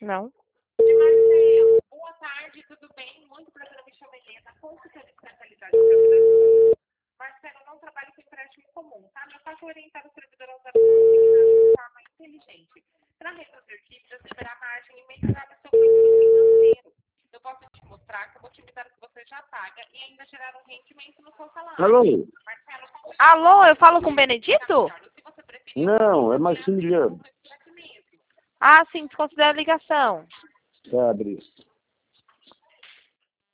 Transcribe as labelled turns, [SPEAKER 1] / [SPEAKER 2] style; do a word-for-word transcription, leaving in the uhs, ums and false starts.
[SPEAKER 1] Não.
[SPEAKER 2] Marcelo, boa tarde, tudo bem? Muito prazer, eu me chamo Helena, consultora especializada em servidores. Marcelo, eu não trabalho com empréstimo comum, tá? Meu foco é orientar o servidor a usar o de forma inteligente, para reduzir dívidas, liberar margem e melhorar o seu perfil financeiro. Eu posso te mostrar como otimizar o que você já paga e ainda gerar um rendimento no seu salário.
[SPEAKER 3] Alô?
[SPEAKER 2] Marcelo, como
[SPEAKER 1] Alô, eu falo com o Benedito?
[SPEAKER 2] se você preferir,
[SPEAKER 3] Não, é Maximiliano.
[SPEAKER 1] Ah, sim, desconsidera a ligação.
[SPEAKER 3] Abre.